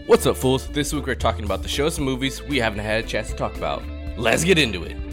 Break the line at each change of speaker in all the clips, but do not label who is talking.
What's up, fools? This week we're talking about the shows and movies we haven't had a chance to talk about. Let's get into it.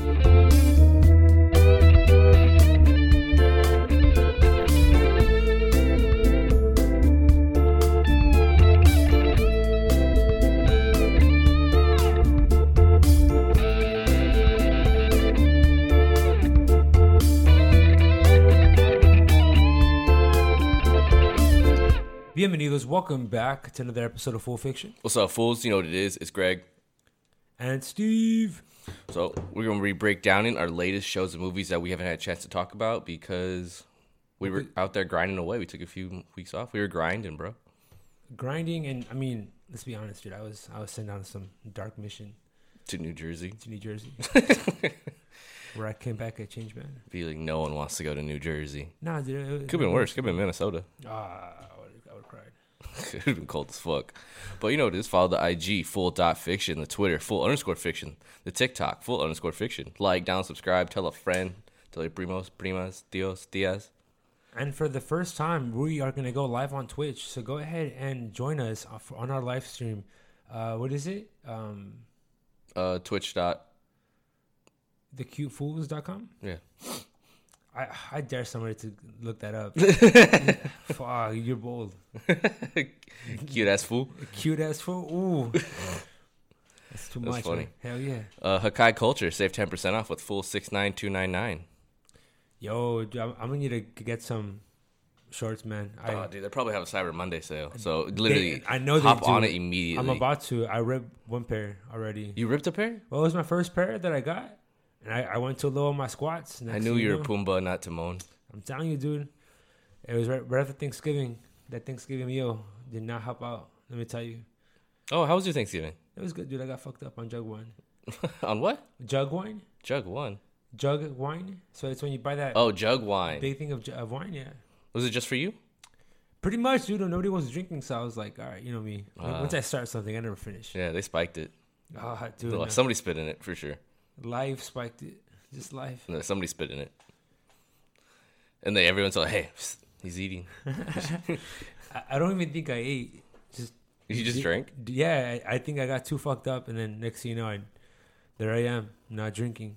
Bienvenidos, welcome back to another episode of Full Fiction.
What's up, fools? You know what it is. It's Greg.
And Steve.
So we're going to be breakdowning our latest shows and movies that we haven't had a chance to talk about because we were out there grinding away. We took a few weeks off. We were grinding, bro.
Grinding, and I mean, let's be honest, dude. I was sent on some dark mission
To New Jersey.
Where I came back a changed man.
Be like, no one wants to go to New Jersey.
Nah, dude.
Could have been worse. Could have been Minnesota.
I would have cried.
Could have been cold as fuck. But you know what it is. Follow the IG, full.fiction, the Twitter, full_fiction, the TikTok, full_fiction. Like, down, subscribe, tell a friend, tell your primos, primas, tios, tias.
And for the first time, we are going to go live on Twitch. So go ahead and join us on our live stream. What is it?
Twitch.
TheCuteFools.com?
Yeah.
I dare somebody to look that up. Fuck, you're bold.
Cute ass fool.
Cute ass fool? Ooh. That's too much.
Funny.
Man. Hell yeah.
Hakai Culture, save 10% off with full 69299.
Yo, dude, I'm gonna need to get some shorts, man.
Dude, they probably have a Cyber Monday sale. So literally,
I know
hop
they do.
on it immediately.
I'm about to. I ripped one pair already.
You ripped a pair?
Well, it was my first pair that I got. And I went to low on my squats.
I knew you were Pumbaa, not Timon.
I'm telling you, dude. It was right after Thanksgiving. That Thanksgiving meal did not help out. Let me tell you.
Oh, how was your Thanksgiving?
It was good, dude. I got fucked up on jug wine.
On what?
Jug wine?
Jug one.
Jug wine? So it's when you buy that
jug wine.
big thing of wine, yeah.
Was it just for you?
Pretty much, dude. Nobody was drinking, so I was like, all right, you know me. Once I start something, I never finish.
Yeah, they spiked it.
Oh, dude.
Somebody spit in it, for sure.
Life spiked it. Just life.
No, somebody spit in it. And then everyone's like, hey, he's eating.
I don't even think I ate.
You just drank?
Yeah, I think I got too fucked up, and then next thing you know, there I am, not drinking.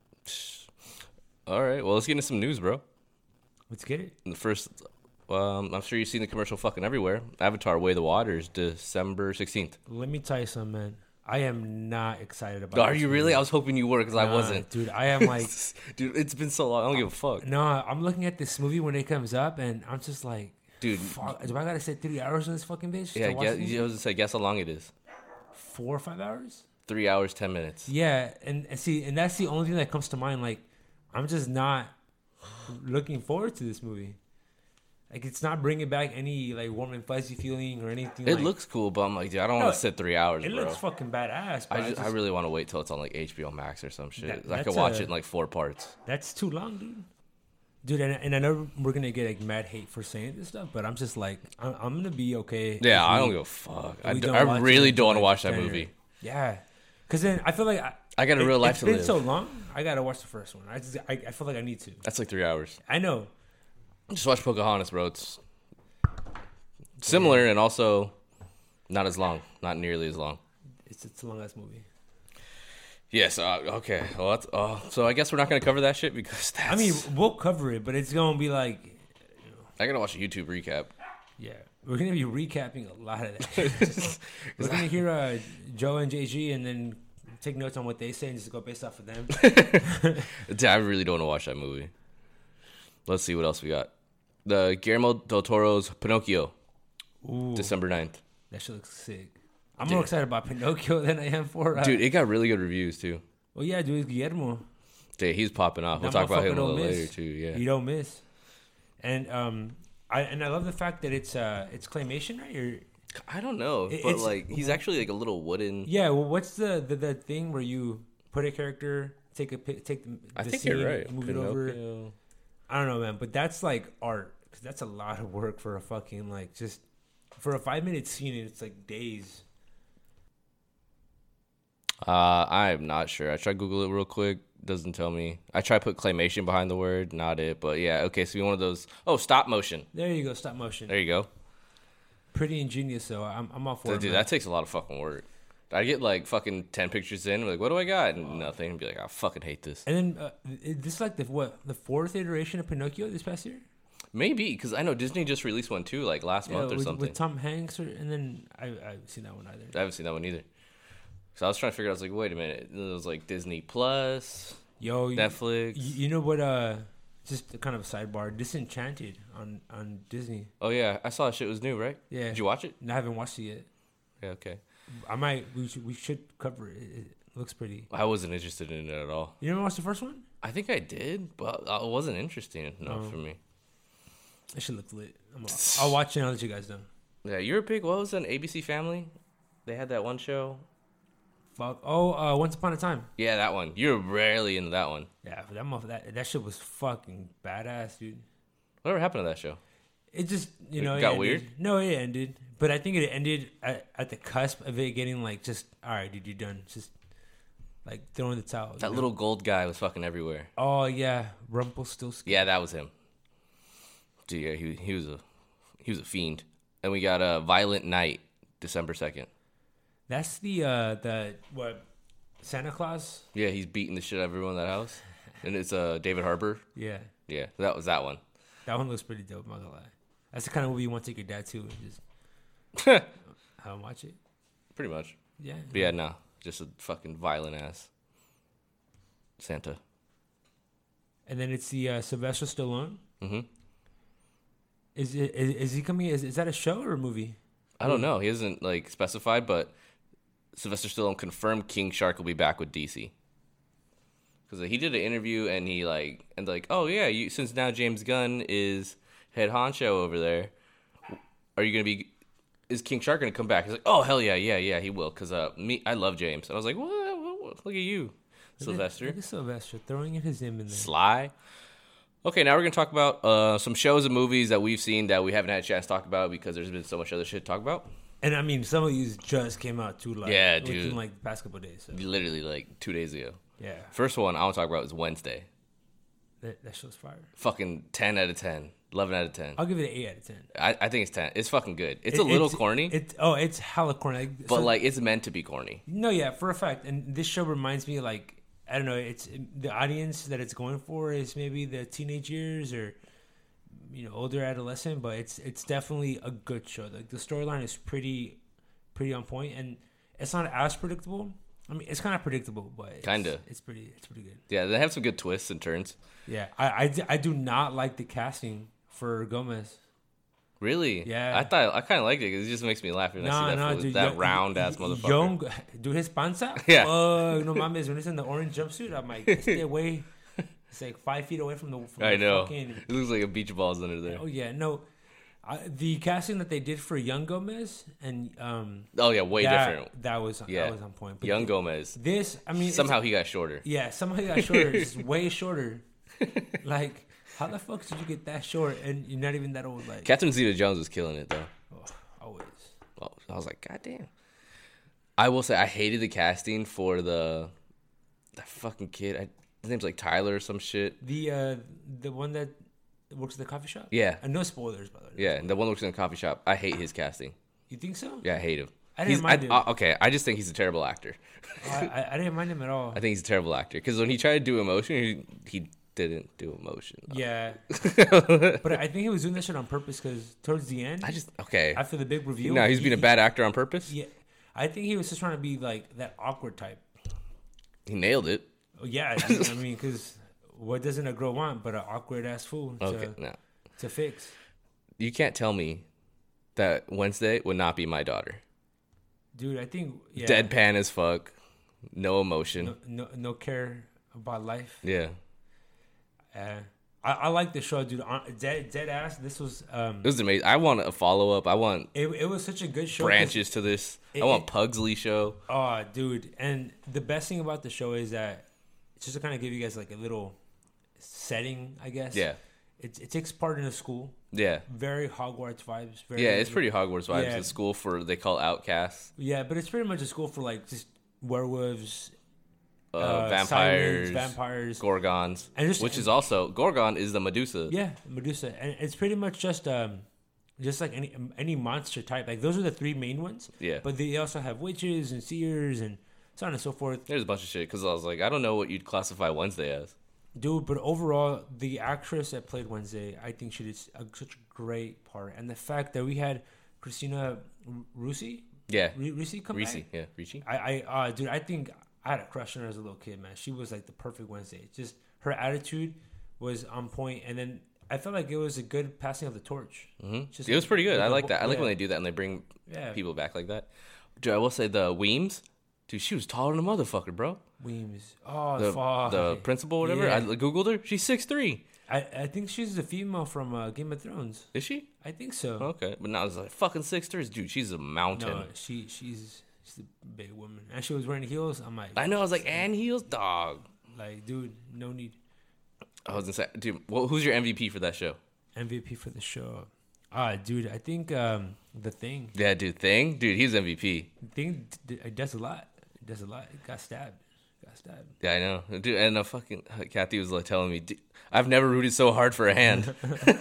All right, well, let's get into some news, bro.
Let's get it.
The first, I'm sure you've seen the commercial fucking everywhere. Avatar: Way of the Water is December 16th.
Let me tell you something, man. I am not excited about it.
Are you really? I was hoping you were because I wasn't.
Dude, I am like...
Dude, it's been so long. I don't give a fuck.
No, I'm looking at this movie when it comes up, and I'm just like...
Dude.
Fuck, do I gotta sit 3 hours on this fucking bitch?
Yeah, I was going to say, guess how long it is.
4 or 5 hours?
3 hours, 10 minutes.
Yeah, and that's the only thing that comes to mind. Like, I'm just not looking forward to this movie. Like, it's not bringing back any, like, warm and fuzzy feeling or anything.
It looks cool, but I'm like, dude, I don't want to sit 3 hours,
It
bro.
looks fucking badass.
I really want to wait till it's on, like, HBO Max or some shit. I could watch it in, like, 4 parts.
That's too long, dude. Dude, and I know we're going to get, like, mad hate for saying this stuff, but I'm just like, I'm going to be okay.
Yeah, I don't give a fuck. I really don't want to watch that movie.
Yeah. Because then I feel like...
I got a real life to live.
It's been so long, I got to watch the first one. I feel like I need to.
That's like 3 hours.
I know.
Just watch Pocahontas, bro. It's similar and also not as long. Not nearly as long.
It's a long-ass movie.
Yes, okay. Well, so I guess we're not going to cover that shit because that's...
I mean, we'll cover it, but it's going to be like... You know,
I got to watch a YouTube recap.
Yeah. We're going to be recapping a lot of that. We're going to hear Joe and JG and then take notes on what they say and just go based off of them.
Dude, I really don't want to watch that movie. Let's see what else we got. The Guillermo del Toro's Pinocchio.
Ooh,
December 9th.
That shit looks sick. I'm more excited about Pinocchio than I am for...
Dude, it got really good reviews, too.
Well, yeah, dude, it's Guillermo.
Dude, he's popping off. We'll talk about him a little later, too, yeah.
You don't miss. And I love the fact that it's claymation, right? Or,
I don't know, but, like, he's actually, like, a little wooden...
Yeah, well, what's the thing where you put a character, take the
I think
scene,
you're right.
move
Pinocchio.
it over... I don't know, man, but that's, like, art. Because that's a lot of work for a fucking, like, just... For a 5-minute scene, it's, like, days.
I'm not sure. I tried Google it real quick. Doesn't tell me. I tried put claymation behind the word. Not it. But yeah, okay. So one of those. Oh, stop motion.
There you go. Stop motion.
There you go.
Pretty ingenious, though. I'm all for it.
Dude,
Man.
that takes a lot of fucking work. I get like fucking 10 pictures in, like, what do I got? And nothing. And be like, I fucking hate this.
And then this is like the fourth iteration of Pinocchio this past year.
Maybe because I know Disney just released one too, like last month or something.
With Tom Hanks, and then I haven't seen that one either.
I haven't seen that one either. So I was trying to figure out. I was like, wait a minute. It was like Disney Plus, Netflix.
You know what? Just kind of a sidebar. Disenchanted on Disney.
Oh yeah, I saw that shit was new, right?
Yeah.
Did you watch it?
I haven't watched it yet.
Yeah. Okay.
I might. We should cover it. It looks pretty.
I wasn't interested in it at all.
You never watched the first one?
I think I did, but it wasn't interesting enough for me.
It should look lit. I'll watch it and I'll let you guys know.
Yeah, you're a big. What was an ABC Family? They had that one show.
Fuck. Oh, Once Upon a Time.
Yeah, that one. You're rarely into that one.
Yeah, that shit was fucking badass, dude.
Whatever happened to that show?
It just
It got
ended.
weird?
No, it ended, but I think it ended at the cusp of it getting like just all right, dude, you're done. Just like throwing the towel.
That little gold guy was fucking everywhere.
Oh yeah, Rumpelstiltskin.
Yeah, that was him. Dude, yeah, he was a fiend. And we got a Violent Night, December 2nd.
That's the what Santa Claus.
Yeah, he's beating the shit out of everyone in that house, and it's David Harbour.
Yeah,
Yeah, that was that one.
that one looks pretty dope. I'm not gonna lie. That's the kind of movie you want to take your dad to and just have him watch it.
Pretty much.
Yeah.
But yeah, no, just a fucking violent ass Santa.
And then it's the Sylvester Stallone.
Mm-hmm.
Is he coming? Is that a show or a movie?
I don't know. He hasn't like specified, but Sylvester Stallone confirmed King Shark will be back with DC. Because he did an interview and he like oh yeah, since now James Gunn is head honcho over there, are you gonna be? Is King Shark gonna come back? He's like, oh hell yeah, he will. Because I love James. And I was like, what? Look at you, Sylvester.
Look at Sylvester throwing his name in there.
Sly. Okay, now we're going to talk about some shows and movies that we've seen that we haven't had a chance to talk about because there's been so much other shit to talk about.
And I mean, some of these just came out too, like,
yeah, dude.
within like the past couple of days. So.
Literally like 2 days ago.
Yeah.
First one I want to talk about is Wednesday.
That show's fire.
Fucking 10 out of 10. 11 out of 10.
I'll give it an 8 out of 10.
I think it's 10. It's fucking good. It's a little corny.
It's hella corny.
But like it's meant to be corny.
No, yeah, for a fact. And this show reminds me like, I don't know, it's the audience that it's going for is maybe the teenage years or older adolescent, but it's definitely a good show. Like the storyline is pretty on point, and it's not as predictable. I mean, it's kind of predictable, but it's pretty good.
Yeah, they have some good twists and turns.
Yeah, I do not like the casting for Gomez.
Really?
Yeah.
I kind of liked it because it just makes me laugh when I see that round ass motherfucker.
Dude, his panza?
Yeah.
No mames, when it's in the orange jumpsuit, I'm like, stay away. It's like 5 feet away from the
I know.
Fucking...
It looks like a beach ball's under there.
Oh, yeah. No, the casting that they did for Young Gomez and...
oh, yeah, way different.
That was on point. But
Young Gomez.
This, I mean...
Somehow he got shorter.
Yeah, somehow he got shorter. Just way shorter. Like... How the fuck did you get that short and you're not even that old? Like
Catherine Zeta-Jones was killing it though.
Oh, always.
Oh, I was like, God damn. I will say I hated the casting for that fucking kid. His name's like Tyler or some shit.
The one that works at the coffee shop.
Yeah.
And no spoilers, by the way.
Yeah, the one that works in the coffee shop. I hate his casting.
You think so?
Yeah, I hate him.
I didn't mind him.
Okay, I just think he's a terrible actor.
I didn't mind him at all.
I think he's a terrible actor because when he tried to do emotion, he didn't do emotion.
Yeah. But I think he was doing that shit on purpose because towards the end,
after
the big reveal,
he's being a bad actor on purpose.
Yeah, I think he was just trying to be like that awkward type.
He nailed it.
Oh, yeah, I mean, because what doesn't a girl want but an awkward ass fool to fix?
You can't tell me that Wednesday would not be my daughter.
Dude, I think
deadpan as fuck, no emotion,
no care about life.
Yeah.
I like the show, dude. Dead ass. This was.
It was amazing. I want a follow up. I want.
It was such a good show.
Branches to this. I want Pugsley show.
Oh, dude! And the best thing about the show is that just to kind of give you guys like a little setting, I guess.
Yeah.
It takes part in a school.
Yeah.
Very Hogwarts vibes.
It's pretty Hogwarts vibes. Yeah. The school they call outcasts.
Yeah, but it's pretty much a school for like just werewolves.
Vampires,
Gorgons,
which is also Gorgon is the Medusa.
Yeah, Medusa, and it's pretty much just just like any monster type. Like those are the three main ones.
Yeah.
But they also have witches and seers and so on and so forth.
There's a bunch of shit because I was like, I don't know what you'd classify Wednesday as.
Dude, but overall, the actress that played Wednesday, I think she did such a great part. And the fact that we had Christina Ricci,
Yeah.
Ricci come
Ricci.
back.
Yeah. Ricci.
Dude, I think I had a crush on her as a little kid, man. She was like the perfect Wednesday. Just her attitude was on point, and then I felt like it was a good passing of the torch.
Mm-hmm. It was pretty good. I like that. I like
yeah.
when they do that and they bring
Yeah.
people back like that. Dude, I will say the Weems. Dude, she was taller than a motherfucker, bro.
Weems. Oh,
The
fuck.
principal, or whatever.
Yeah.
I googled her. She's 6'3".
I think she's the female from Game of Thrones.
Is she?
I think so.
Okay, but now I was like fucking 6'3". Dude, she's a mountain.
No, she's a big woman, and she was wearing heels. I'm like,
I know. I was like, and heels, dog.
like, dude, no need.
I was gonna say, dude, who's your MVP for that show?
MVP for the show. Dude, I think the Thing.
Yeah, dude, Thing, dude, he's MVP.
Thing does a lot. Does a lot. Got stabbed.
Yeah, I know, dude. And fucking Kathy was like telling me, dude, I've never rooted so hard for a hand.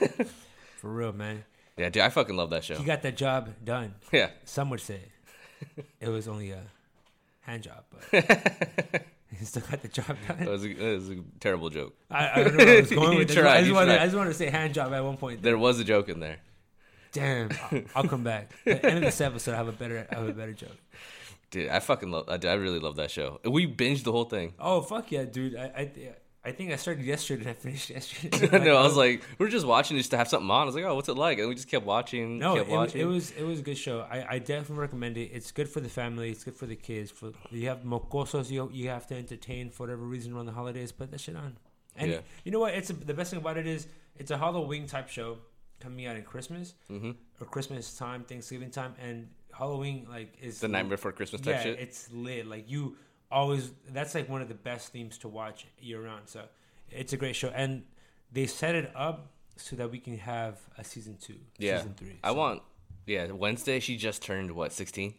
For real, man.
Yeah, dude, I fucking love that show.
He got that job done.
Yeah.
Some would say it was only a hand job, but he still got the job done.
It was a terrible joke.
I don't know where I was going with this.
tried,
I
you
just wanted to say hand job at one point.
There was a joke in there.
Damn, I'll come back. At the end of this episode, I have a better joke.
Dude, I really love that show. We binged the whole thing.
Oh fuck yeah, dude! I think I started yesterday and I finished yesterday.
No, I was like, we were just watching just to have something on. I was like, oh, what's it like? And we just kept watching.
No,
kept watching.
it was a good show. I definitely recommend it. It's good for the family. It's good for the kids. You have mocosos you have to entertain for whatever reason around the holidays. Put that shit on. And
Yeah.
you know what? The best thing about it is it's a Halloween type show coming out in Christmas or Christmas time, Thanksgiving time, and Halloween like is
The Night Before Christmas type shit.
It's lit. Like you always, that's like one of the best themes to watch year round. So it's a great show, and they set it up so that we can have a season 2, season 3.
I want. Yeah, Wednesday she just turned what 16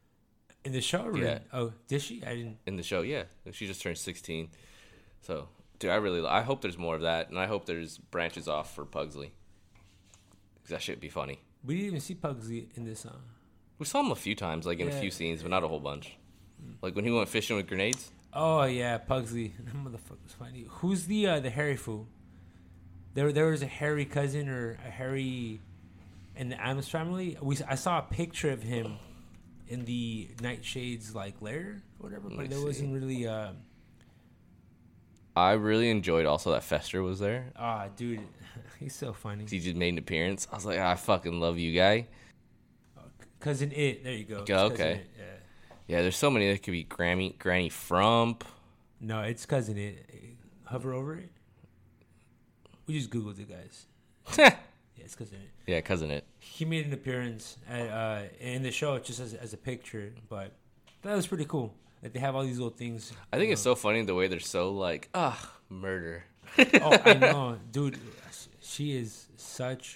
in the show. Really?
Yeah.
Oh, did she? I didn't.
in the show. Yeah, she just turned 16. So, dude, I hope there's more of that, and I hope there's branches off for Pugsley. 'Cause that shit be funny.
We didn't even see Pugsley in this song.
We saw him a few times, like in a
Yeah.
few scenes, but not a whole bunch. Like when he went fishing with grenades.
Oh yeah, Pugsley. That motherfucker's funny. Who's the hairy fool? There was a hairy cousin or a hairy in the Addams family. I saw a picture of him in the Nightshade's like lair or whatever, but there wasn't really.
I really enjoyed also that Fester was there.
Dude, he's so funny.
He just made an appearance. I was like, I fucking love you, guy.
Cousin It. There you go.
Yeah,
It's Cousin
okay.
It, yeah.
Yeah, there's so many. There could be Granny Frump.
No, it's Cousin It. Hover over it. We just Googled it, guys. Yeah, it's Cousin It.
Yeah, cousin it.
He made an appearance in the show just as a picture, but that was pretty cool. Like they have all these little things.
I think it's so funny the way they're so like, murder.
Oh, I know, dude. She is such.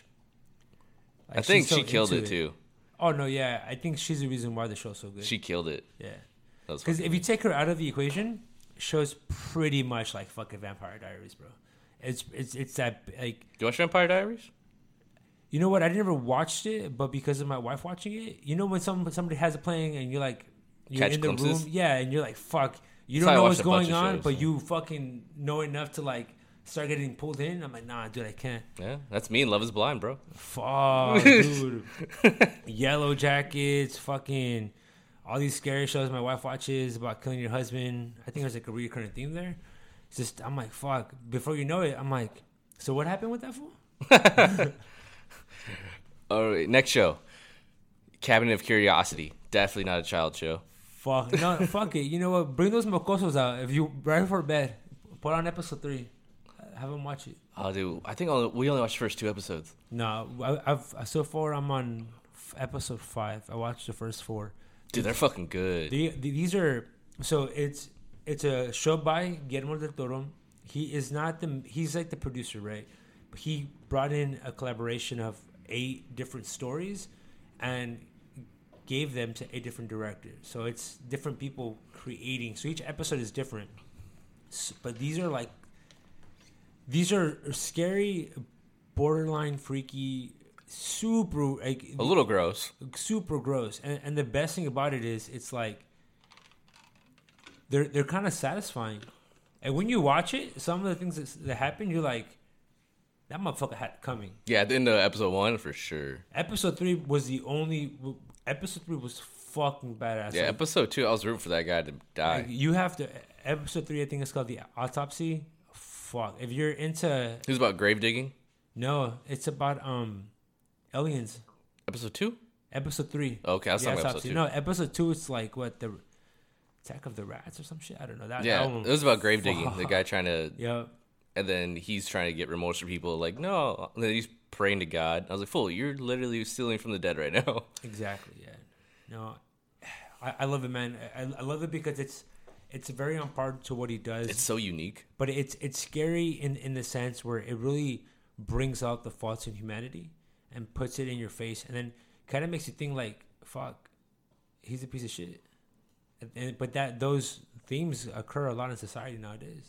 I think
she's so
she killed
into
it too.
Oh no, yeah. I think she's the reason why the show's so good.
She killed it.
Yeah.
That was
Because
fucking
if you take her out of the equation, show's pretty much like fucking Vampire Diaries, bro. It's that like.
Do you watch Vampire Diaries?
You know what? I never watched it, but because of my wife watching it, you know when somebody has it playing and you're like, you're
Catch
in the
glimpses?
room, yeah, and you're like, fuck, you
That's
don't
how I
know
watched
what's
a bunch
going
of
on,
shows,
but
so.
you fucking know enough to like start getting pulled in. I'm like, nah, dude, I can't.
Yeah, that's me in Love Is Blind, bro.
Fuck, dude. Yellow Jackets, fucking all these scary shows my wife watches about killing your husband. I think there's like a recurring theme there. It's just, I'm like, fuck. Before you know it, I'm like, so what happened with that fool?
All right, next show, Cabinet of Curiosity. Definitely not a child show.
Fuck, no, fuck it. You know what? Bring those mocosos out. If you right before bed, put on episode 3. Have them watch it.
Oh, dude, I think we only watched the first 2 episodes.
No, I've so far I'm on episode 5. I watched the first 4.
Dude, they're fucking good.
These are so it's a show by Guillermo del Toro. He's like the producer, right? But he brought in a collaboration of 8 different stories and gave them to 8 different directors. So it's different people creating. So each episode is different. But these are scary, borderline freaky super like
A little gross.
super gross. And the best thing about it is it's like they're kind of satisfying. And when you watch it, some of the things that happen, you're like, that motherfucker had it coming.
Yeah, at the end of episode 1 for sure.
Episode 3 was the only. Episode 3 was fucking badass.
Yeah,
Like,
episode 2, I was rooting for that guy to die.
like, you have to. Episode 3, I think it's called The Autopsy. Fuck. If you're into.
It was about grave digging.
No, it's about aliens.
Episode 2?
Episode 3.
Okay, I was talking about
Autopsy.
episode 2.
No, episode 2, it's like what, the Attack of the Rats or some shit? I don't know. That
Yeah,
one,
it was about grave digging. The
fuck.
guy trying to,
Yeah.
and then he's trying to get remorse for people. Like, no, and then he's praying to God. I was like, fool, you're literally stealing from the dead right now.
Exactly. Yeah. No, I love it, man. I love it because it's very on par to what he does.
It's so unique.
But it's scary in the sense where it really brings out the faults in humanity and puts it in your face, and then kind of makes you think like, fuck, he's a piece of shit. But those themes occur a lot in society nowadays.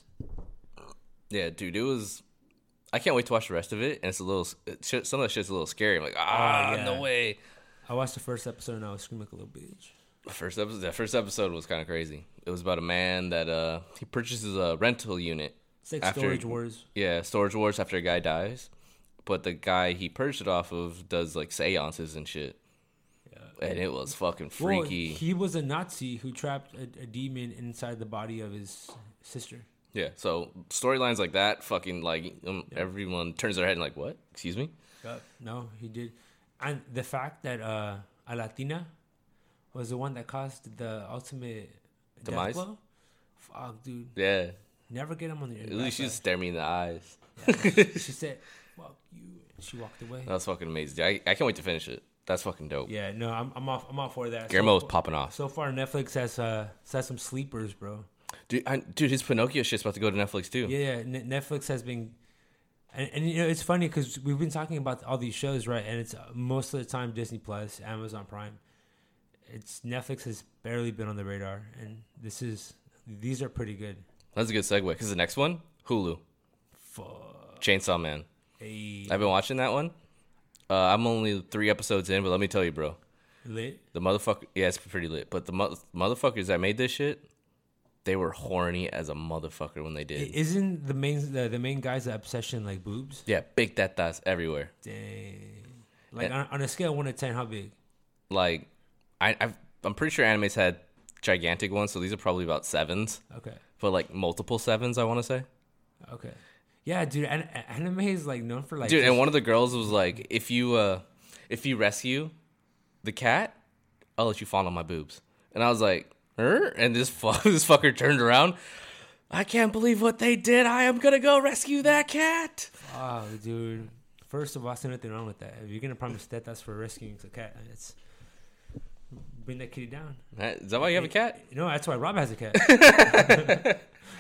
Yeah, dude, it was. I can't wait to watch the rest of it, and it's a little. Some of that shit's a little scary. I'm like,
yeah.
no way.
I watched the first episode and I was screaming like a little bitch.
That first episode was kind of crazy. It was about a man that he purchases a rental unit.
It's like
after,
Storage Wars.
Yeah, Storage Wars after a guy dies, but the guy he purchased it off of does like seances and shit. Yeah, and it was fucking freaky.
Well, he was a Nazi who trapped a demon inside the body of his sister.
Yeah, so storylines like that, fucking like everyone turns their head and like, what? Excuse me?
No, he did. And the fact that a Latina was the one that caused the ultimate
demise.
Death blow? Fuck, dude.
Yeah.
Never get him on the
At least she just stared me in the eyes.
Yeah, she said, "Fuck you." She walked away.
That was fucking amazing. I can't wait to finish it. That's fucking dope.
Yeah, no, I'm off for that.
Guillermo's popping off.
So far, Netflix has some sleepers, bro.
Dude, his Pinocchio shit's about to go to Netflix too.
Yeah. Netflix has been, and you know it's funny because we've been talking about all these shows, right? And it's most of the time Disney Plus, Amazon Prime. It's Netflix has barely been on the radar, and these are pretty good.
That's a good segue because the next one, Hulu.
Fuck.
Chainsaw Man.
Hey.
I've been watching that one. I'm only 3 episodes in, but let me tell you, bro.
Lit?
The motherfucker, yeah, it's pretty lit. But the motherfuckers that made this shit, they were horny as a motherfucker when they did.
Isn't the main guy's obsession like boobs?
Yeah, big tetas everywhere.
Dang. Like on a scale of 1 to 10, how big?
Like, I'm pretty sure anime's had gigantic ones, so these are probably about 7s.
Okay.
But like multiple 7s, I want to say.
Okay. Yeah, dude. Anime is like known for like.
Dude, and one of the girls was like, if you rescue the cat, I'll let you fall on my boobs. And I was like, and this fucker turned around. I can't believe what they did. I am gonna go rescue that cat.
Oh, dude. First of all, there's nothing wrong with that. If you're gonna promise that that's for rescuing the cat, it's bring that kitty down.
Is that why you have a cat?
No, that's why Rob has a cat.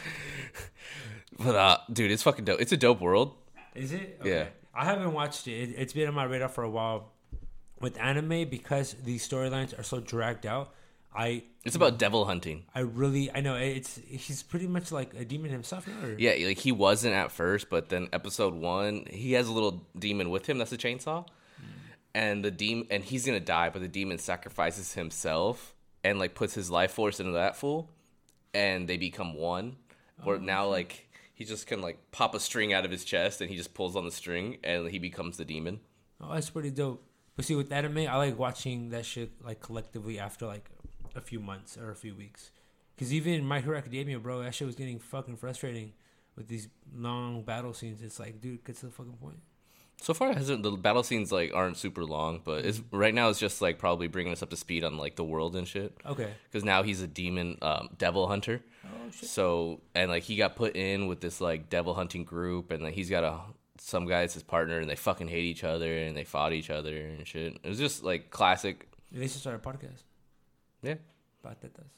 But dude, it's fucking dope. It's a dope world.
Is it? Okay.
Yeah.
I haven't watched it. It's been on my radar for a while. With anime, because these storylines are so dragged out,
It's about devil hunting.
I know he's pretty much like a demon himself now. Or?
Yeah, like he wasn't at first, but then episode 1, he has a little demon with him. That's a chainsaw, and and he's gonna die, but the demon sacrifices himself and like puts his life force into that fool, and they become one. Where now like he just can like pop a string out of his chest, and he just pulls on the string, and he becomes the demon.
Oh, that's pretty dope. But see, with anime, I like watching that shit like collectively after like a few months or a few weeks. Because even My Hero Academia, bro, that shit was getting fucking frustrating with these long battle scenes. It's like, dude, get to the fucking point.
So far, the battle scenes like aren't super long, but right now it's just like probably bringing us up to speed on like the world and shit.
Okay.
Because now he's a demon devil hunter.
Oh shit.
So and like he got put in with this like devil hunting group, and like he's got some guy as his partner, and they fucking hate each other, and they fought each other and shit. It was just like classic.
They should start a podcast.
Yeah.
About that does.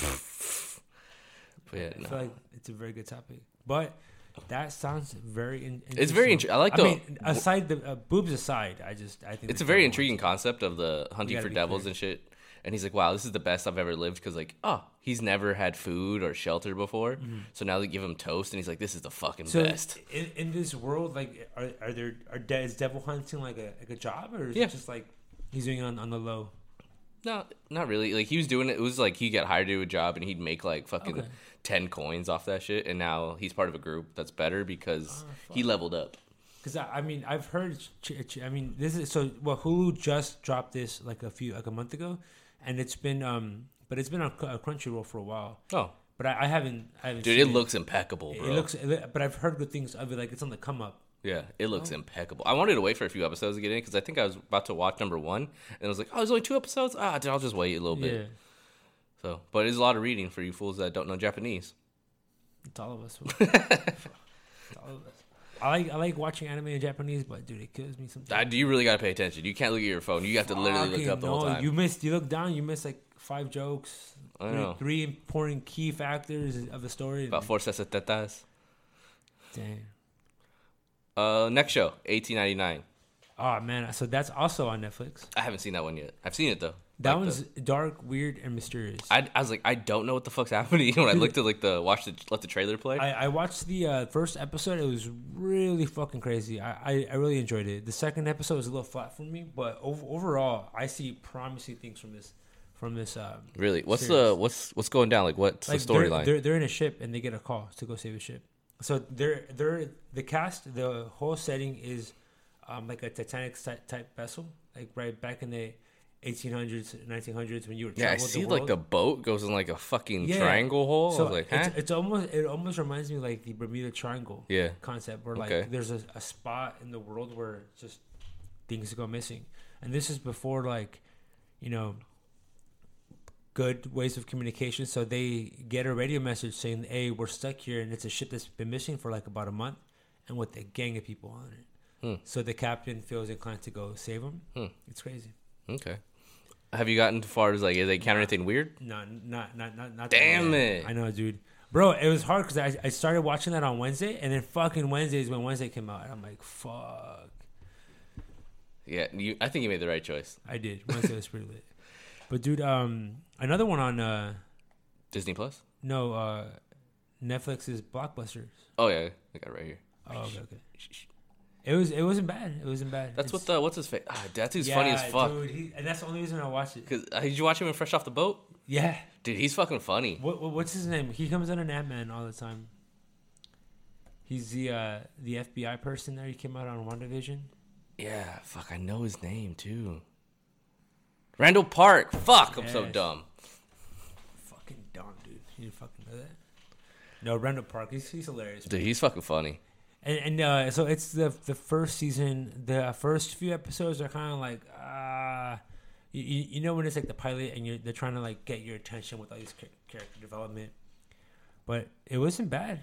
But yeah,
I feel like it's a very good topic, but that sounds very interesting.
It's very I like the.
I mean, aside the boobs aside, I think
it's a very intriguing concept of the hunting for devils and shit. and he's like, wow, this is the best I've ever lived, because like, oh, he's never had food or shelter before, so now they give him toast, and he's like, this is the fucking best.
In this world, like, is devil hunting like a job, or is
Yeah.
it just like he's doing it on the low?
No, not really. Like, he was doing it. It was like he got hired to do a job, and he'd make like fucking
Okay.
10 coins off that shit. And now he's part of a group that's better because he leveled up.
Because I mean, I've heard. I mean, this is so. Well, Hulu just dropped this like a month ago, and it's been but it's been on Crunchyroll for a while.
Oh,
But I haven't.
dude,
seen
it looks impeccable, bro.
It looks. But I've heard good things of it. Like, it's on the come up.
Yeah, it looks impeccable. I wanted to wait for a few episodes to get in because I think I was about to watch number 1, and I was like, oh, there's only 2 episodes. Ah, dude, I'll just wait a little bit.
Yeah,
So, but it's a lot of reading for you fools that don't know Japanese.
it's all of us. It's all of us. I like watching anime in Japanese, but dude, it kills me sometimes.
You really gotta pay attention. You can't look at your phone. You have to literally look up the whole time.
You look down, you miss like 5 jokes.
I know.
3 important key factors of the story.
About Forças Tetas.
Dang.
Next show, 1899.
Oh man, so that's also on Netflix.
I haven't seen that one yet. I've seen it though.
That
Like
one's dark, weird, and mysterious.
I was like, I don't know what the fuck's happening when I looked at like let the trailer play.
I watched the first episode. It was really fucking crazy. I really enjoyed it. The second episode was a little flat for me, but overall, I see promising things from this.
Really? What's
series.
what's going down? Like, what's the storyline?
They're in a ship and they get a call to go save a ship. So they're the cast. The whole setting is like a Titanic type vessel, like right back in the 1800s, 1900s when you were
Yeah, I see like the boat goes in like a fucking triangle hole.
So
I was like, huh?
it almost reminds me of like the Bermuda Triangle concept, where like there's a spot in the world where just things go missing, and this is before like, you know, good ways of communication. So they get a radio message saying, "Hey, we're stuck here, and it's a ship that's been missing for like about a month, and with a gang of people on it." So the captain feels inclined to go save them. It's crazy.
Okay. Have you gotten as far as like, is they encounter anything weird?
No, not.
Damn it!
I know, dude. Bro, it was hard because I started watching that on Wednesday, and then fucking Wednesdays when Wednesday came out, and I'm like, fuck.
Yeah, I think you made the right choice.
I did. Wednesday was pretty lit. But dude, another one on
Disney Plus.
No, Netflix's Blockbusters.
Oh yeah, I got it right here.
Oh, okay. It wasn't bad. It wasn't bad.
That's what's his face? That dude's funny as fuck.
Dude, and that's the only reason I watched it.
Cause did you watch him in Fresh Off the Boat?
Yeah.
Dude, he's fucking funny.
What's his name? He comes on an Ant-Man all the time. He's the FBI person there. He came out on WandaVision.
Yeah, fuck, I know his name too. Randall Park. Fuck, I'm so
Yes.
dumb.
Fucking dumb, dude. You didn't fucking know that? No, Randall Park. He's hilarious.
Dude, he's fucking funny.
And so it's the first season. The first few episodes are kind of like you know when it's like the pilot and they're trying to like get your attention with all these character development, but it wasn't bad.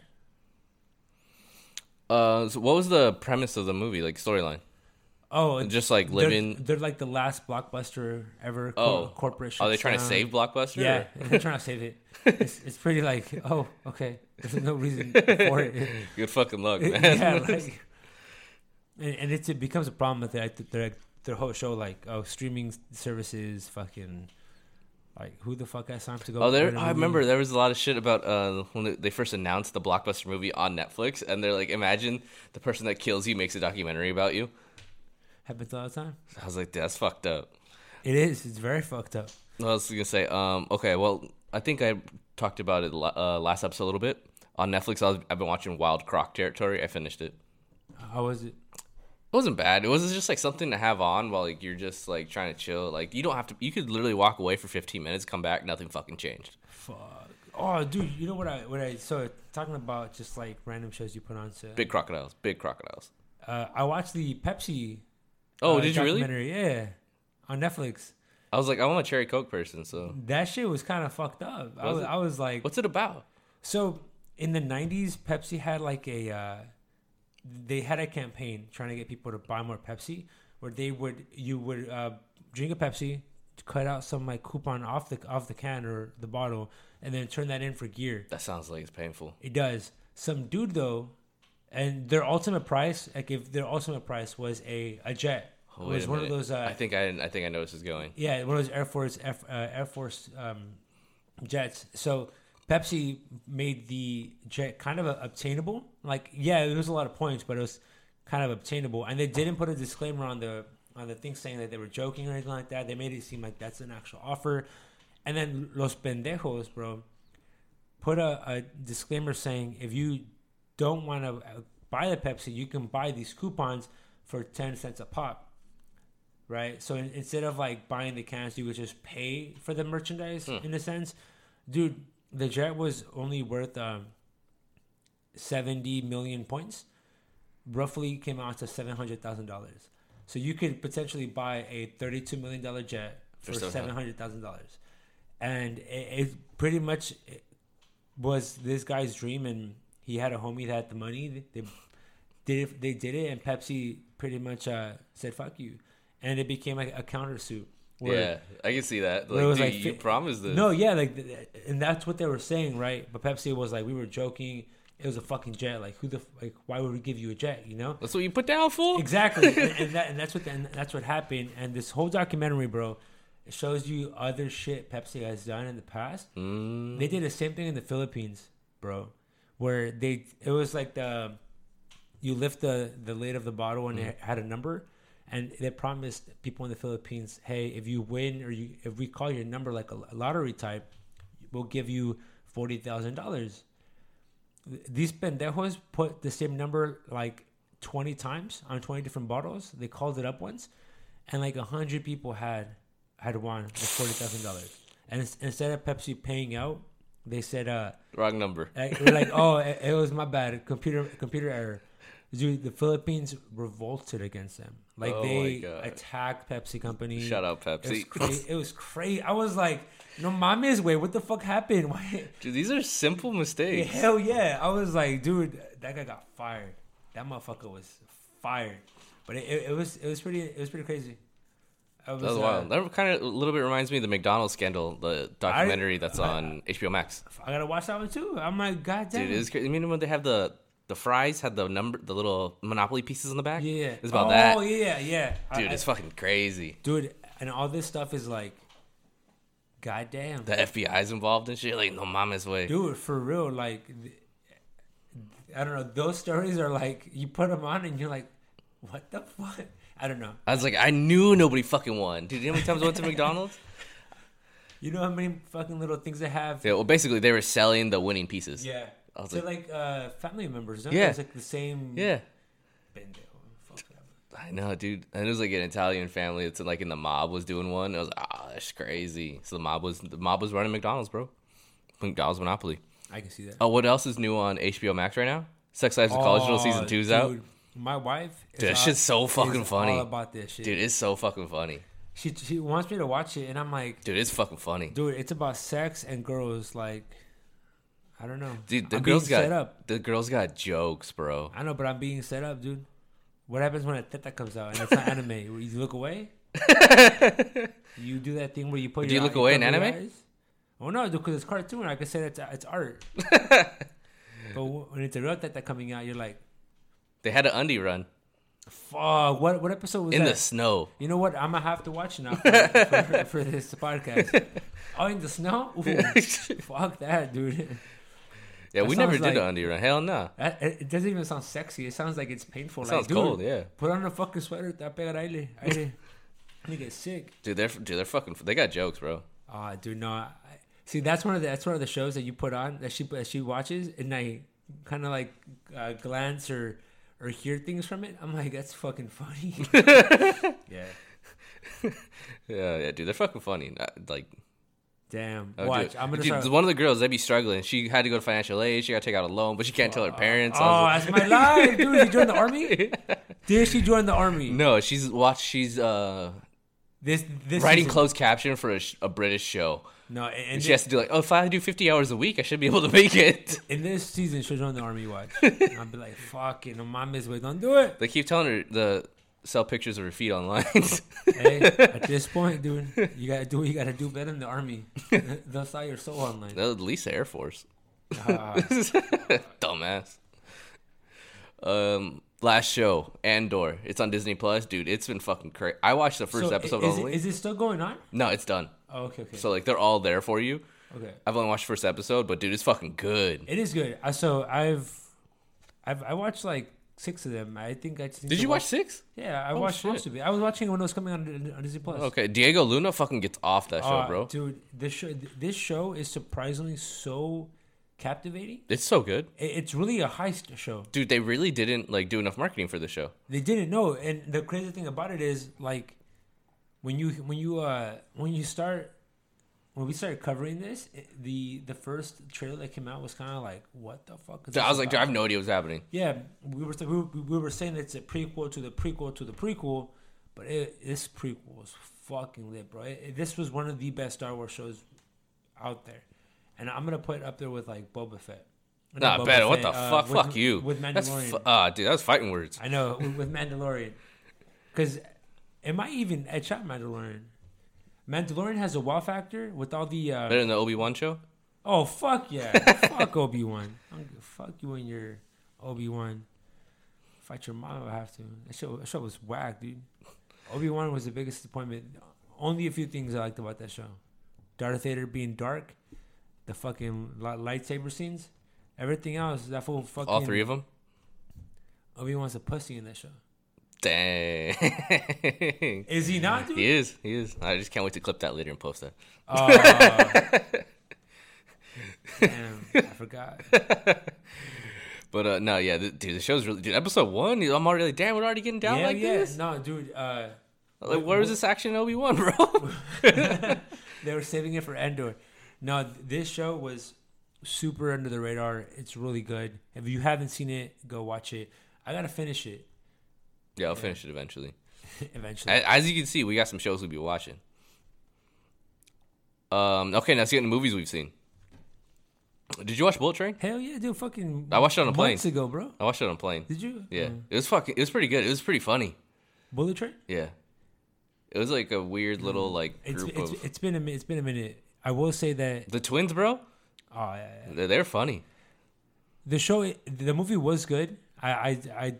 So what was the premise of the movie, like storyline?
Oh,
Just like living.
They're like the last blockbuster ever. Corporate.
Are they trying to save Blockbuster?
Yeah, they're trying to save it. It's pretty like, oh, okay. There's no reason for it.
Good fucking luck, man.
Yeah, like, and it becomes a problem with their whole show, like, oh, streaming services, fucking, like, who the fuck has time to go?
I remember there was a lot of shit about when they first announced the Blockbuster movie on Netflix, and they're like, imagine the person that kills you makes a documentary about you.
Happens all the time.
I was like, that's fucked up.
It is. It's very fucked up.
I was gonna say, okay, well, I think I talked about it last episode a little bit on Netflix. I've been watching Wild Croc Territory. I finished it.
How was it?
It wasn't bad. It was just like something to have on while like you're just like trying to chill. Like you don't have to. You could literally walk away for 15 minutes, come back, nothing fucking changed.
Fuck. Oh, dude, you know what I so talking about just like random shows you put on to
Big crocodiles. Big crocodiles.
I watched the Pepsi.
Oh, did you really?
Yeah, on Netflix.
I was like, I'm a cherry Coke person, so
That shit was kind of fucked up. I was like,
what's it about?
So in the 90s, Pepsi had like they had a campaign trying to get people to buy more Pepsi, where you would drink a Pepsi, cut out some like coupon off the can or the bottle, and then turn that in for gear.
That sounds like it's painful.
It does. Some dude though, and their ultimate price, like if their ultimate price was a jet
Oh,
It
wait
was
a
one of
minute.
those.
I think I know this is going.
Yeah, one of those Air Force jets. So Pepsi made the jet kind of obtainable. Like, yeah, it was a lot of points, but it was kind of obtainable. And they didn't put a disclaimer on the thing saying that they were joking or anything like that. They made it seem like that's an actual offer. And then Los Pendejos, bro, put a disclaimer saying if you don't want to buy the Pepsi, you can buy these coupons for 10 cents a pop. Right? So instead of like buying the cans, you would just pay for the merchandise in a sense. Dude, the jet was only worth 70 million points. Roughly came out to $700,000. So you could potentially buy a $32 million jet for $700,000. And it pretty much was this guy's dream, and he had a homie that had the money. They did it, and Pepsi pretty much said, fuck you. And it became like a countersuit.
Yeah, I can see that. Like,
it was
dude,
like,
you promised this.
No, yeah, like, and that's what they were saying, right? But Pepsi was like, we were joking. It was a fucking jet. Like, why would we give you a jet? You know?
That's what you put down for?
Exactly. and that's what happened. And this whole documentary, bro, it shows you other shit Pepsi has done in the past. They did the same thing in the Philippines, bro, where it was like you lift the lid of the bottle and it had a number. And they promised people in the Philippines, hey, if you win or if we call your number like a lottery type, we'll give you $40,000. These pendejos put the same number like 20 times on 20 different bottles. They called it up once, and like 100 people had won the $40,000. And instead of Pepsi paying out, they said,
wrong number.
We're like, oh, it was my bad, computer error. Dude, the Philippines revolted against them. Like, they attacked Pepsi Company.
Shout out Pepsi.
It was crazy. I was like, no mames, wait, what the fuck happened? Why?
Dude, these are simple mistakes.
Yeah, hell yeah. I was like, dude, that guy got fired. That motherfucker was fired. But it was pretty crazy.
That was wild. That kind of a little bit reminds me of the McDonald's scandal, the documentary that's on HBO Max.
I gotta watch that one too. I'm like, goddamn.
Dude, it is crazy. I mean, when they have the fries had the little Monopoly pieces on the back.
Yeah,
it's about that.
Oh yeah.
Dude, it's fucking crazy.
Dude, and all this stuff is like, goddamn.
The FBI's involved and shit. Like, no mama's way.
Dude, for real. Like, I don't know. Those stories are like, you put them on and you're like, what the fuck? I don't know.
I was like, I knew nobody fucking won. Dude, you know how many times I went to McDonald's?
You know how many fucking little things they have?
Yeah, well, basically, they were selling the winning pieces.
Yeah.
I was
They're like family members, no?
Yeah.
It's like the same.
Yeah.
Fuck that.
I know, dude. And it was like an Italian family that's like in the mob was doing one. I was like, that's crazy. So the mob was running McDonald's, bro. McDonald's Monopoly.
I can see that.
Oh, what else is new on HBO Max right now? Sex Lives of College Girl season 2's out.
My wife,
dude, that shit's so fucking funny.
All about this shit.
Dude, it's so fucking funny.
She wants me to watch it, and I'm like,
dude, it's fucking funny.
Dude, it's about sex and girls. Like, I don't know.
Dude, the girls got jokes, bro.
I know, but I'm being set up, dude. What happens when a teta comes out and it's not anime? You look away? You do that thing where you put.
Do you look away in anime?
Oh no, because it's cartoon. I can say it's art. But when it's a real teta coming out, you're like,
they had an undie run.
Fuck! What episode was that?
In the snow.
You know what? I'm gonna have to watch it now for this podcast. Oh, in the snow? Ooh, fuck that, dude.
Yeah, we never did an undie run. Hell no.
It doesn't even sound sexy. It sounds like it's painful.
It sounds cold. Yeah.
Put on a fucking sweater. Te pegar aire. You get sick.
Dude, they're fucking. They got jokes, bro.
Dude, no. See, that's one of the shows that you put on that she watches, and I kind of like glance or hear things from it. I'm like, that's fucking funny. Yeah. Yeah,
dude, they're fucking funny. Like,
damn. Watch.
Dude.
I'm gonna
start. One of the girls, they'd be struggling. She had to go to financial aid. She got to take out a loan, but she can't tell her parents.
That's my life, dude. She joined the army. Did she join the army?
No, she's
this
writing closed caption for a British show.
No,
and she has to do like, if I do 50 hours a week, I should be able to make it.
In this season, she'll join the army. Watch. I'll be like, fuck it, no mames, wait, don't do it.
They keep telling her to sell pictures of her feet online.
Hey, at this point, dude, you gotta do what you gotta do better than the army. They'll sell your soul online.
At least the Air Force. Dumbass. Last show, Andor. It's on Disney Plus, dude. It's been fucking crazy. I watched the first episode only.
Is it still going on?
No, it's done.
Oh, okay.
So like they're all there for you.
Okay.
I've only watched the first episode, but dude, it's fucking good.
It is good. I watched like 6 of them. I think I just
Did you watch 6?
Yeah, I watched
shit.
most of it. I was watching it when it was coming on Disney Plus.
Okay, Diego Luna fucking gets off that show, bro.
Dude, this show is surprisingly so captivating.
It's so good.
It's really a heist show.
Dude, they really didn't like do enough marketing for the show.
They didn't know, and the crazy thing about it is like when we started covering this, the first trailer that came out was kind of like, what the fuck is this
I was like, dude, I
about?
have no idea what's happening.
Yeah, we were saying it's a prequel to the prequel to the prequel, but this prequel was fucking lit, bro. This was one of the best Star Wars shows out there, and I'm gonna put it up there with like Boba Fett.
Nah,
Boba
better. What
Fett,
the fuck? Fuck you.
With Mandalorian.
Dude, that was fighting words.
I know with Mandalorian, because it might even edge out Mandalorian. Mandalorian has a wow factor with all the
Better than the Obi-Wan show?
oh fuck yeah, fuck Obi-Wan. Fuck you and your Obi-Wan. Fight your mom if I have to. That show was whack, dude. Obi-Wan was the biggest disappointment. Only a few things I liked about that show. Darth Vader being dark, the fucking lightsaber scenes, everything else. That fool fucking.
All 3 of them?
Obi-Wan's a pussy in that show.
Dang.
Is he not, dude?
He is. I just can't wait to clip that later and post that.
Damn, I forgot.
But no, yeah, dude, the show's really. Dude, episode 1, I'm already like, damn, we're already getting down like this?
No, dude.
Like, where was this action in Obi-Wan, bro?
They were saving it for Endor. No, this show was super under the radar. It's really good. If you haven't seen it, go watch it. I gotta finish it.
Yeah, I'll finish it eventually.
Eventually.
As you can see, we got some shows we'll be watching. Okay, now let's get into movies we've seen. Did you watch Bullet Train?
Hell yeah, dude. Fucking.
I watched it on a plane.
Months ago, bro.
I watched it on a plane.
Did you?
Yeah, it was pretty good. It was pretty funny.
Bullet Train.
Yeah, it was like a weird little like
It's
group of
it's been a minute. It's been a minute. I will say that.
the twins, bro.
Oh yeah.
They're funny.
The movie was good. I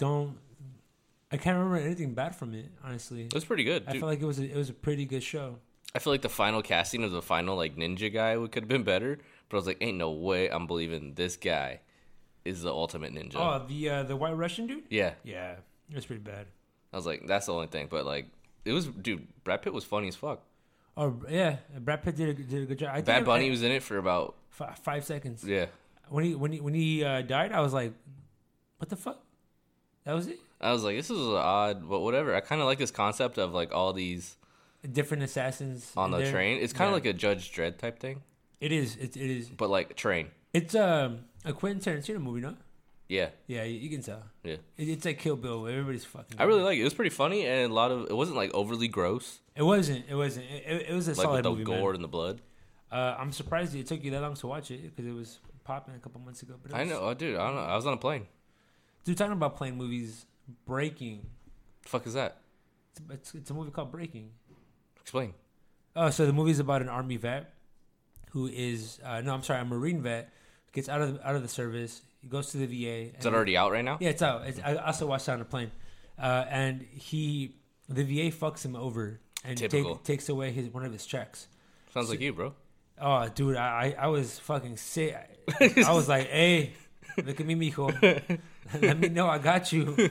can't remember anything bad from it, honestly.
It was pretty good.
I
Dude,
felt like it was a pretty good show.
I feel like the final casting of the final like ninja guy could have been better, but I was like, ain't no way I'm believing this guy is the ultimate ninja.
Oh, the White Russian dude.
Yeah,
Yeah, it was pretty bad.
I was like, that's the only thing. But like, it was, dude. Brad Pitt was funny as fuck.
Oh yeah, Brad Pitt did a good job. I think
Bad Bunny was in it for about
5 seconds.
yeah.
When he died, I was like, what the fuck? That was it.
I was like, this is odd, but whatever. I kind of like this concept of like all these
Different assassins
on
in
the
there.
train. It's kind of
Yeah.
like a Judge Dredd type thing,
It is. It is.
but like train.
It's a Quentin Tarantino movie, no?
Yeah,
Yeah, you can tell.
yeah.
It's like Kill Bill. Everybody's fucking.
I really like it. It was pretty funny and a lot of. It wasn't like overly gross,
It wasn't. It wasn't. It was a
like
solid
with the
movie,
gore
man.
and the blood.
I'm surprised it took you that long to watch it because it was popping a couple months ago. But it
I
was-
know, oh, dude. I don't know. I was on a plane.
Dude, talking about playing movies, Breaking.
The fuck is that?
It's a movie called Breaking.
Explain.
Oh, so the movie's about an army vet who is a Marine vet, gets out of the service. He goes to the VA.
Is that already out right now?
Yeah, it's out. I also watched it on a plane, and the VA fucks him over and
Typical.
takes away one of his checks.
Sounds like you, bro.
Oh, dude, I was fucking sick. I was like, hey, look at me, mijo. Let me know I got you.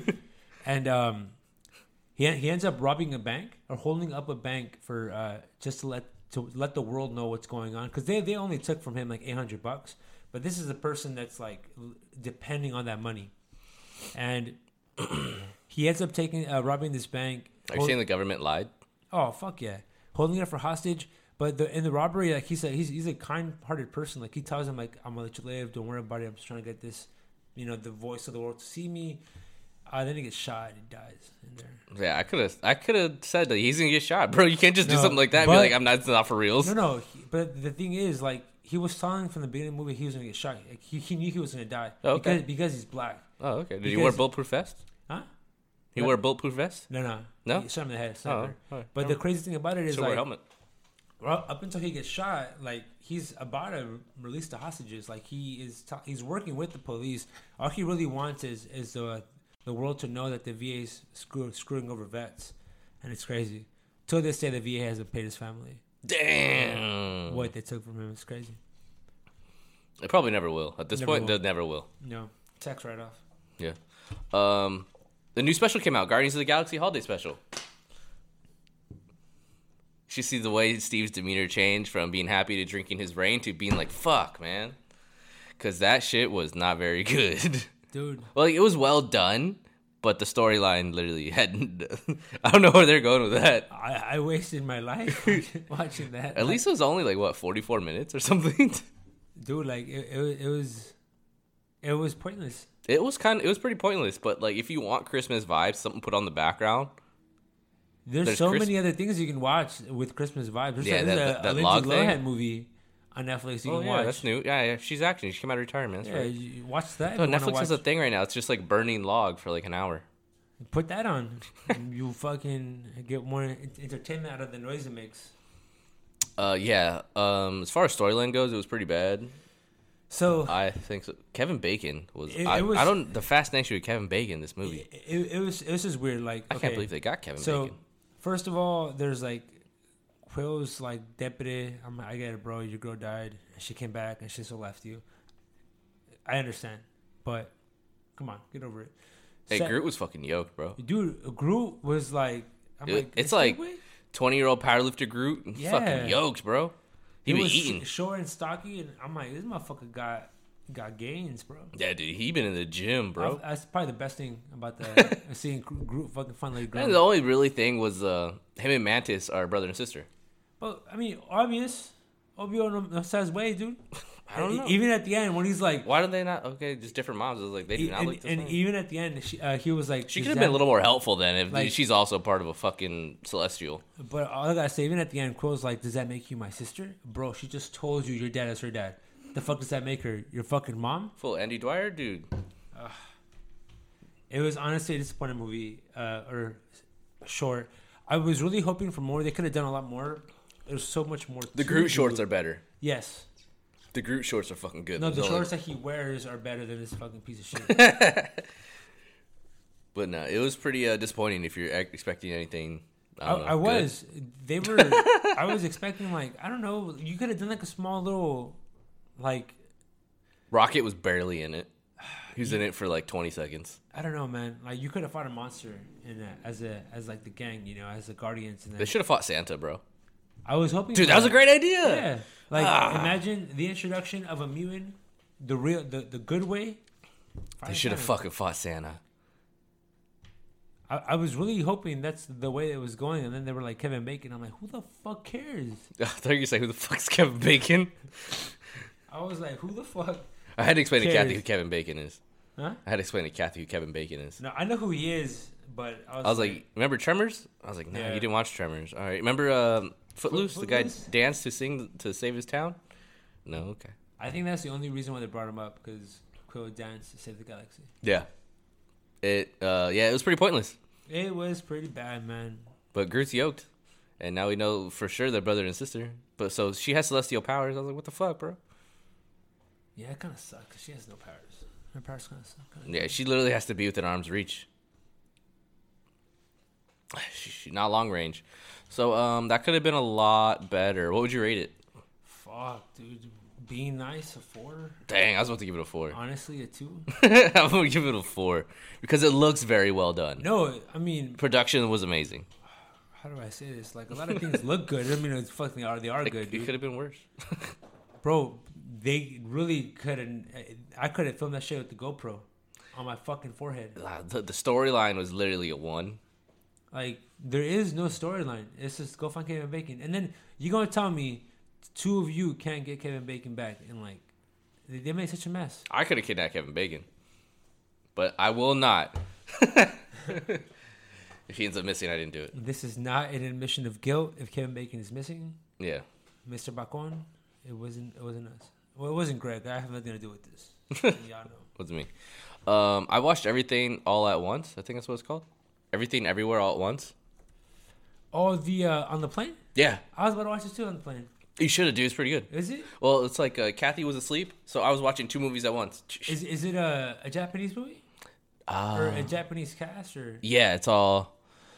And he ends up robbing a bank or holding up a bank for just to let the world know what's going on, because they only took from him like $800, but this is a person that's like depending on that money, and he ends up robbing this bank.
Are you saying the government lied?
Oh fuck yeah, holding it for hostage. But in the robbery, like he's a kind-hearted person. Like he tells him like, I'm gonna let you live. Don't worry about it. I'm just trying to get this, the voice of the world to see me. Then he gets shot. He dies in there.
Yeah, I could have said that he's gonna get shot, bro. You can't just do
No,
something like that and be
but-
like, it's not for reals.
No. But the thing is, like, he was telling from the beginning of the movie he was gonna get shot. Like, he knew he was gonna die.
Oh, okay.
Because he's black.
Oh, okay. Did you
Because-
wear a bulletproof vest?
Huh?
You wear a bulletproof vest?
No.
No?
He shot him in the head.
Oh,
Sniper.
alright.
But the crazy thing about it is
Should wear a
like,
helmet.
well, up until he gets shot, like he's about to release the hostages. Like he's working with the police. All he really wants is the world to know that the VA is screwing over vets, and it's crazy. Till this day, the VA hasn't paid his family.
Damn.
What they took from him is crazy.
They probably never will. At this point, they never will.
No. Tax write-off.
Yeah. The new special came out, Guardians of the Galaxy Holiday Special. You see the way Steve's demeanor changed from being happy to drinking his rain to being like, fuck, man. Because that shit was not very good.
Dude.
Well, it was well done, but the storyline literally hadn't... I don't know where they're going with that.
I wasted my life watching that.
At least it was only, like, what, 44 minutes or something?
Dude, like, it was pointless.
It was pretty pointless, but, like, if you want Christmas vibes, something put on the background...
There's so many other things you can watch with Christmas vibes. There's
that
Lindsay
log
Lohan
thing?
Movie on Netflix you can watch.
Yeah, that's new. Yeah, she's acting. She came out of retirement. That's right.
You watch that.
So Netflix has a thing right now. It's just like burning log for like an hour.
Put that on. You fucking get more entertainment out of the noise it makes.
Yeah. As far as storyline goes, it was pretty bad.
So
I think so. Kevin Bacon was. I don't. The fascination with Kevin Bacon in this movie.
It was just weird. Like
I can't believe they got Kevin Bacon.
First of all, there's like Quill's like deputy. I get it, bro. Your girl died. She came back and she still left you. I understand, but come on, get over it.
Hey, Groot was fucking yoked, bro.
Dude, Groot was like,
it's like 20-year-old powerlifter Groot, fucking yoked, bro. He was eating
short and stocky, and I'm like, this motherfucker got gains, bro.
Yeah, dude, he been in the gym, bro.
That's probably the best thing about the seeing Groot fucking finally grow.
And the only really thing was him and Mantis are brother and sister.
But I mean, obvious. Obi-Wan knows his way, dude.
I don't know.
Even at the end, when he's like,
why did they not? Okay, just different moms. It was like they do not like this.
And even at the end, he was like,
she could have been a little more helpful then if like, she's also part of a fucking celestial.
But all I gotta say, even at the end, Quill's like, does that make you my sister, bro? She just told you your dad is her dad. The fuck does that make her? Your fucking mom?
Full Andy Dwyer, dude.
It was honestly a disappointing movie, or short. I was really hoping for more. They could have done a lot more. There's so much more.
The Groot shorts are better.
Yes.
The Groot shorts are fucking good.
No, the shorts that he wears are better than this fucking piece of shit.
But no, it was pretty disappointing if you're expecting anything.
I was. They were. I was expecting like, I don't know. You could have done like a small little, like.
Rocket was barely in it. He was in it for like 20 seconds.
I don't know, man. Like you could have fought a monster in that as like the gang, you know, as the Guardians. And
they should have fought Santa, bro.
I was hoping.
Dude, that was a great idea.
Yeah. Like imagine the introduction of a mutant, the good way.
They should have fucking fought Santa.
I was really hoping that's the way it was going, and then they were like Kevin Bacon. I'm like, who the fuck cares?
I thought you were gonna say, who the fuck's Kevin Bacon?
I was like, who the fuck?
I had to explain to Kathy who Kevin Bacon is.
Huh?
I had to explain to Kathy who Kevin Bacon is.
No, I know who he is, but I was
like, remember Tremors? I was like, no, you didn't watch Tremors. All right, remember Footloose? The guy danced to save his town? No, okay.
I think that's the only reason why they brought him up, because Quill danced to save the galaxy.
Yeah. It was pretty pointless.
It was pretty bad, man.
But Groot's yoked, and now we know for sure they're brother and sister. But so she has celestial powers. I was like, what the fuck, bro?
Yeah, it kind of sucks because she has no powers. Her powers kind of suck.
Yeah, she literally has to be within arm's reach. She not long range. So that could have been a lot better. What would you rate it?
Fuck, dude. Being nice, a 4.
Dang, I was about to give it a 4.
Honestly, a 2.
I'm gonna give it a 4 because it looks very well done.
No, I mean
production was amazing.
How do I say this? Like a lot of things look good. I mean, it's fucking they are good.
It could have been worse,
bro. They really couldn't. I could have filmed that shit with the GoPro on my fucking forehead.
The storyline was literally a 1.
Like there is no storyline. It's just go find Kevin Bacon, and then you gonna tell me 2 of you can't get Kevin Bacon back, and like they made such a mess.
I could have kidnapped Kevin Bacon, but I will not. If he ends up missing, I didn't do it.
This is not an admission of guilt. If Kevin Bacon is missing,
yeah,
Mr. Bacon, it wasn't us. Well, it wasn't Greg. I have nothing to do with this. Y'all know.
What's me? I watched Everything All at Once. I think that's what it's called. Everything Everywhere All at Once.
Oh, the on the plane?
Yeah,
I was about to watch this too on the plane.
You should have, dude. It's pretty good.
Is it?
Well, it's like Kathy was asleep, so I was watching 2 movies at once.
Is it a Japanese movie? or a Japanese cast, or
Yeah, it's all.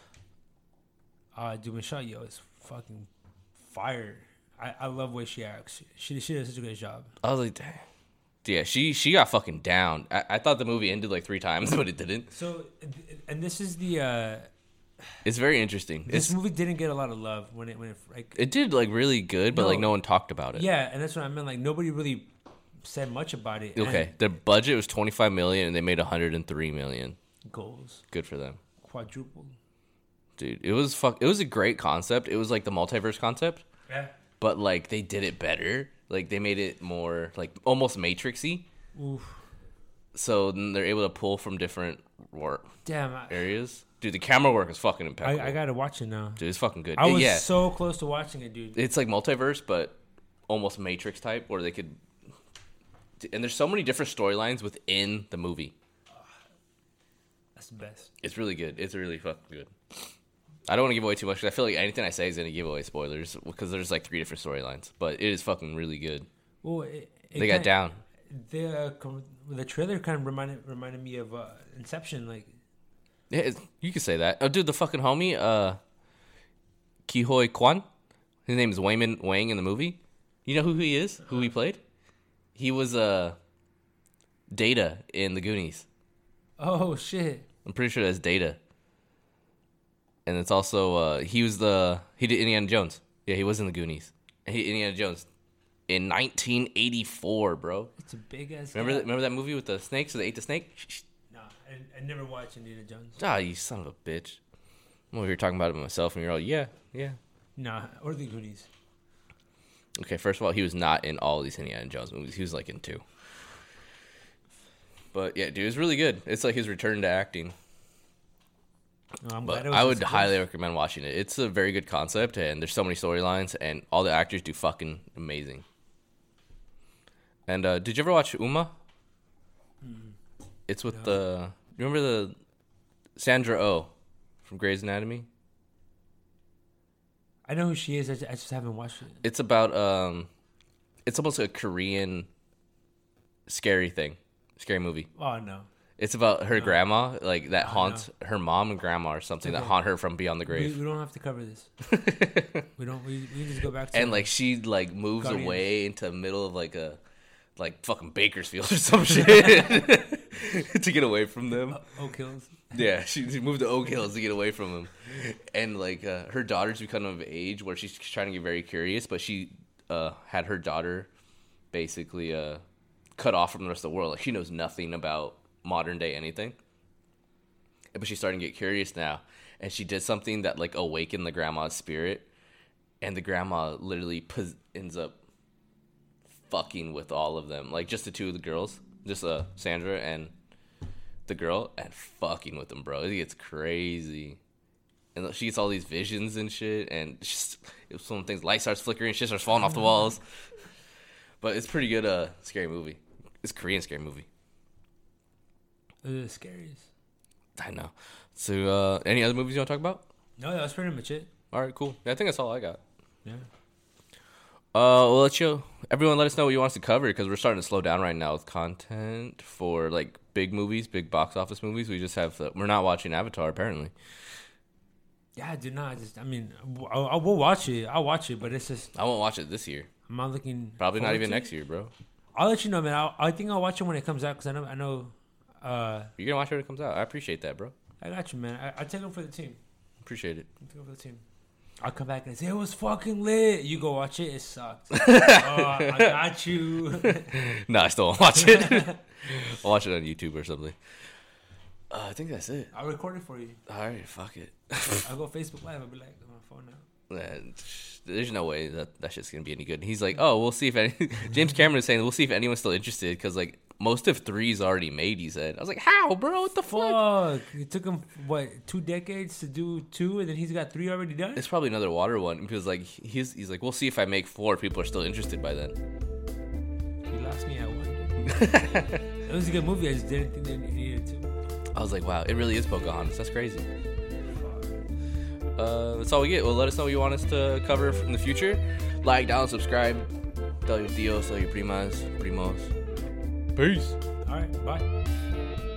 dude, Michelle Yeoh is fucking fire. I love the way she acts. She does such a good job.
I was like, damn. Yeah, she got fucking down. I thought the movie ended like 3 times, but it didn't.
So, and this is the.
It's very interesting.
This movie didn't get a lot of love when it like.
It did like really good, but like no one talked about it.
Yeah, and that's what I meant. Like nobody really said much about it.
Okay, the budget was 25 million, and they made 103 million.
Goals.
Good for them.
Quadrupled.
Dude, it was a great concept. It was like the multiverse concept.
Yeah.
But like they did it better. Like they made it more like almost Matrixy.
Oof.
So then they're able to pull from different areas. Dude, the camera work is fucking impeccable.
I gotta watch it now.
Dude, it's fucking good.
I was so close to watching it, dude.
It's like multiverse, but almost Matrix type, where they could. And there's so many different storylines within the movie.
That's the best.
It's really good. It's really fucking good. I don't want to give away too much because I feel like anything I say is going to give away spoilers because there's like 3 different storylines. But it is fucking really good.
Well,
they got down.
The trailer kind of reminded me of Inception. Like,
yeah, you could say that. Oh, dude, the fucking homie, Ki-hoi Kwan. His name is Wayman Wang in the movie. You know who he is? Who he played? He was Data in the Goonies.
Oh shit!
I'm pretty sure that's Data. And it's also he did Indiana Jones. Yeah, he was in the Goonies. Indiana Jones in 1984, bro.
It's a big ass.
Remember that movie with the snakes? So they ate the snake.
No, I never watched Indiana Jones.
Ah, you son of a bitch! I'm over here talking about it myself, and you're all yeah.
Nah, or the Goonies.
Okay, first of all, he was not in all these Indiana Jones movies. He was like in 2. But yeah, dude, it's really good. It's like his return to acting. But I would highly recommend watching it. It's a very good concept, and there's so many storylines, and all the actors do fucking amazing. And did you ever watch Uma? It's with you remember the Sandra Oh from Grey's Anatomy?
I know who she is. I just haven't watched it.
It's about it's almost a Korean scary movie.
Oh no.
It's about her grandma, like that haunts her mom and grandma or something that haunt her from beyond the grave.
We don't have to cover this. we can just go back to
and like she like moves Guardians. Away into the middle of like fucking Bakersfield or some shit to get away from them.
Oak Hills.
Yeah, she moved to Oak Hills to get away from them. And like her daughter's become of age where she's trying to get very curious, but she had her daughter basically cut off from the rest of the world. Like she knows nothing about modern day anything, but she's starting to get curious now, and she did something that like awakened the grandma's spirit, and the grandma literally ends up fucking with all of them, like just the 2 of the girls, just Sandra and the girl, and fucking with them, bro. It gets crazy, and she gets all these visions and shit, and just some things, light starts flickering, shit starts falling off the walls. But it's pretty good. Scary movie. It's a Korean scary movie.
The scariest. I
know. So, any other movies you want to talk about?
No, that's pretty much it.
All right, cool. Yeah, I think that's all I got.
Yeah.
Well, everyone let us know what you want us to cover because we're starting to slow down right now with content for like big movies, big box office movies. We just have we're not watching Avatar apparently.
Yeah, I do not. I mean, I will watch it. I'll watch it, but it's just
I won't watch it this year.
I'm not looking.
Probably not even next year, bro.
I'll let you know, man. I think I'll watch it when it comes out because I know.
You're gonna watch it when it comes out. I appreciate that, bro.
I got you, man. I take them for the team.
Appreciate it.
I take them for the team. I'll come back and say it was fucking lit. You go watch it. It sucked. I got you.
No, I still won't watch it. I'll watch it on YouTube or something. I think that's it.
I'll record it for you.
All right, fuck it.
I'll go Facebook Live. I'll be like on my phone now.
There's no way that shit's gonna be any good. And he's like, oh, we'll see if any. James Cameron is saying we'll see if anyone's still interested because like most of 3's already made. He said, I was like, how, bro? What the fuck?
It took him 2 decades to do 2, and then he's got 3 already done.
It's probably another water one because like he's like, we'll see if I make 4. People are still interested by then.
He lost me at 1. It was a good movie. I just didn't think they needed to.
I was like, wow, it really is Pocahontas. That's crazy. That's all we get. Well, let us know what you want us to cover in the future. Like, down, subscribe. Tell your tios, tell your primos. Peace.
All right, bye.